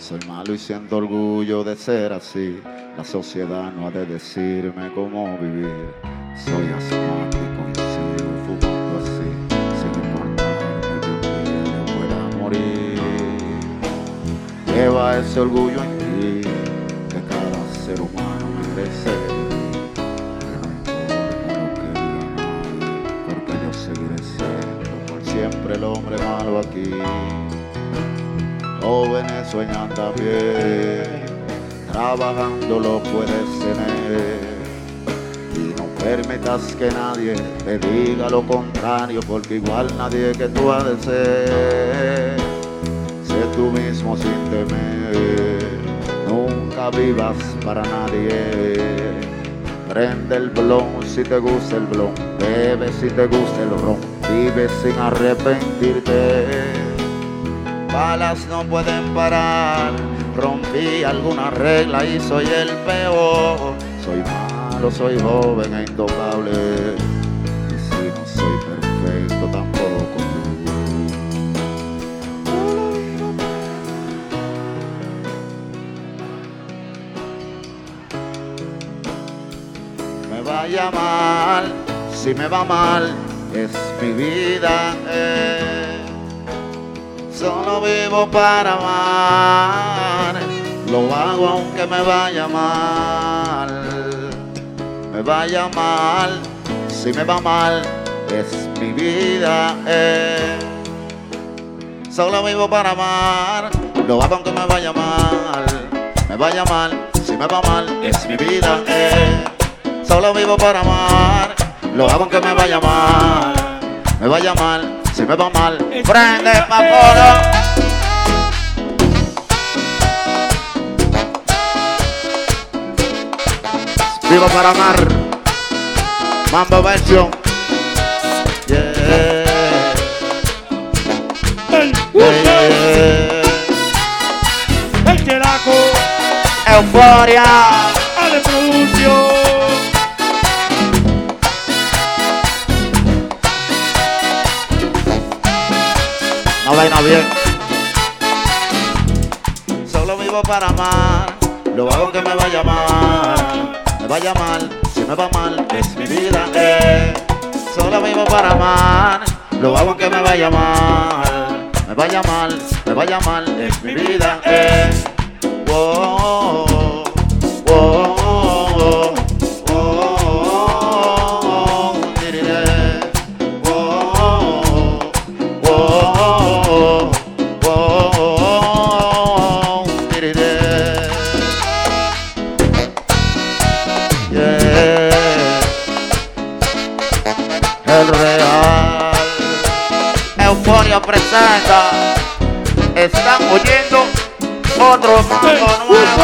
Soy malo y siento orgullo de ser así. La sociedad no ha de decirme cómo vivir. Soy asmático y sigo fumando así, sin importarme que un día yo pueda morir. Lleva ese orgullo en ti, que cada ser humano merece vivir. Que no importa lo que diga nadie, porque yo seguiré siendo por siempre el hombre malo aquí. Jóvenes sueñan también, trabajando lo puedes tener. Y no permitas que nadie te diga lo contrario, porque igual nadie que tú has de ser. Sé tú mismo sin temer, nunca vivas para nadie. Prende el blon si te gusta el blon, bebe si te gusta el ron, vive sin arrepentirte. Balas no pueden parar, rompí alguna regla y soy el peor. Soy malo, soy joven e intocable, y si no soy perfecto tampoco tú. Me vaya mal, si me va mal, es mi vida. Solo vivo para amar, lo hago aunque me vaya mal. Me vaya mal, si me va mal, es mi vida. Solo vivo para amar, lo hago aunque me vaya mal. Me vaya mal, si me va mal, es mi vida. Solo vivo para amar, lo hago aunque me vaya mal. Me vaya mal, si me va mal, prende pa' foro. Vivo para amar, Mambo versión. Yeah. El Chelaco, Euforia, Ale Producción. no vaina bien. Solo vivo para amar, lo hago aunque me vaya mal. Me vaya mal, si me va mal, es mi vida. Solo vivo para amar, lo hago aunque me vaya mal. Me vaya mal, es mi vida. Wow, wow, wow, wow, diré. Wow, wow, wow, diré. Yeah. El Real Euforia presenta. Están oyendo otro mambo nuevo.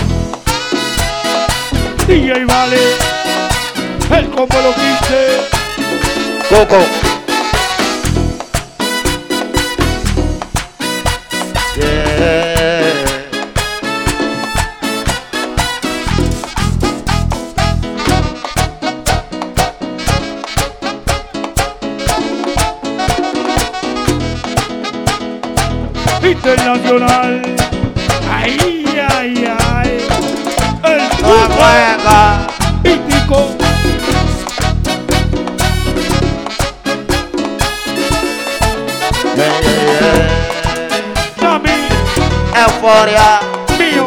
DJ Vale, el combo lo quise. Coco. Yeah. Internacional. Ay, ay, ay. El Juega. Pítico. Yeah, yeah, yeah. Dami, Euforia. mío.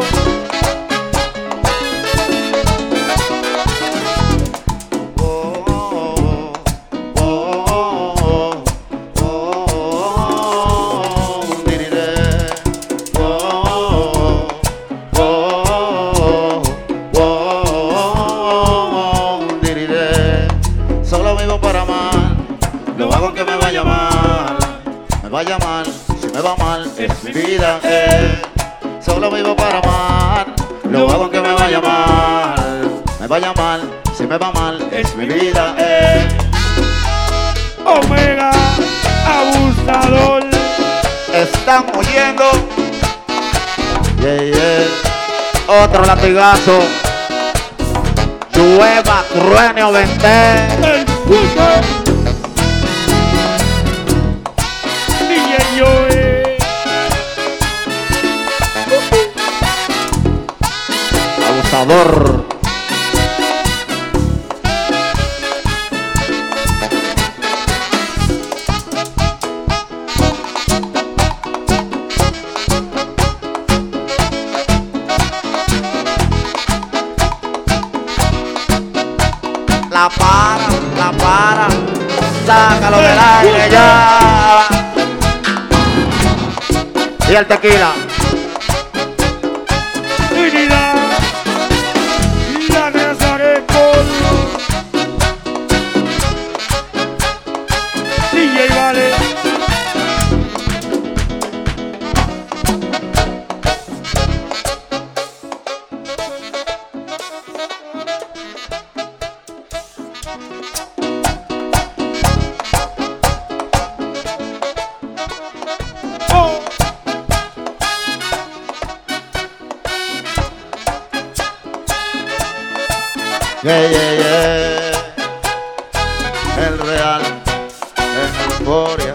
Solo vivo para amar, lo hago aunque me vaya mal. Me vaya mal, si me va mal, es mi vida. Solo vivo para amar, lo hago aunque me vaya mal. Me vaya mal, si me va mal, es mi vida. Omega, abusador. Están oyendo. Yeah, yeah. Otro latigazo. Llueva, truene o vente. El puto. DJ Joe. Asador. La para, sácalo del aire ya. Y el tequila. Trinidad, la casa de polvo. DJ Vale. Yeah, yeah, yeah. El real en euforia.